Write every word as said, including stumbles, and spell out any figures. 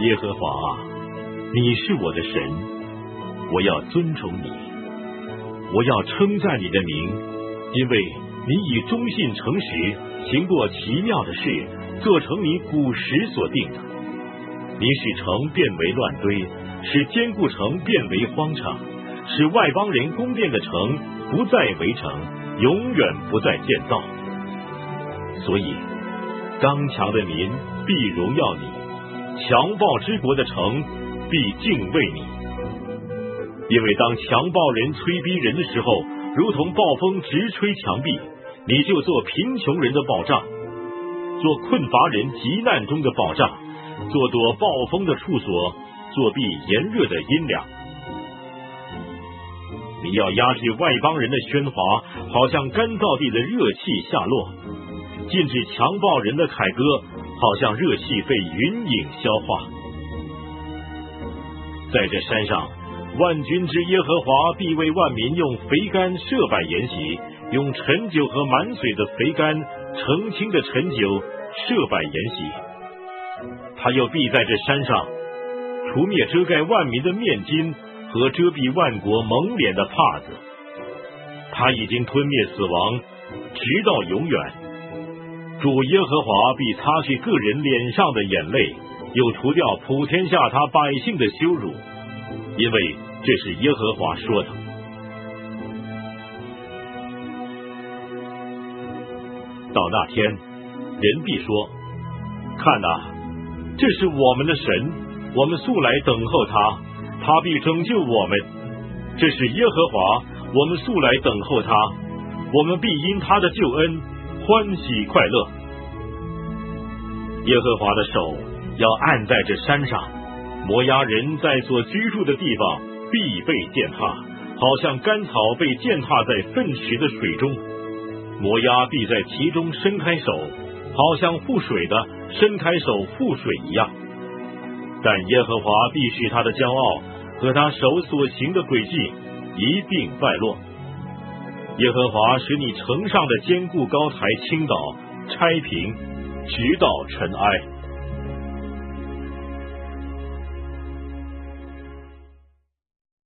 耶和华啊，你是我的神，我要尊重你，我要称赞你的名，因为你以忠信诚实行过奇妙的事，做成你古时所定的。你使城变为乱堆，使坚固城变为荒场，使外邦人宫殿的城不再围城，永远不再建造。所以刚强的民必荣耀你，强暴之国的城必敬畏你。因为当强暴人催逼人的时候，如同暴风直吹墙壁，你就做贫穷人的保障，做困乏人急难中的保障，做躲暴风的处所，做避炎热的阴凉。你要压制外邦人的喧哗，好像干燥地的热气下落，禁止强暴人的凯歌，好像热气被云影消化。在这山上，万军之耶和华必为万民用肥甘设摆筵席，用陈酒和满水的肥甘，澄清的陈酒设摆筵席。他又必在这山上除灭遮盖万民的面巾和遮蔽万国蒙脸的帕子。他已经吞灭死亡，直到永远。主耶和华必擦去个人脸上的眼泪，又除掉普天下他百姓的羞辱，因为这是耶和华说的。到那天，人必说：看哪，这是我们的神，我们素来等候他，他必拯救我们。这是耶和华，我们素来等候他，我们必因他的救恩欢喜快乐。耶和华的手要按在这山上，摩押人在所居住的地方必被践踏，好像干草被践踏在粪池的水中。摩押必在其中伸开手，好像覆水的伸开手覆水一样。但耶和华必使他的骄傲和他手所行的诡计一并败落。耶和华使你城上的坚固高台倾倒拆平，直到尘埃。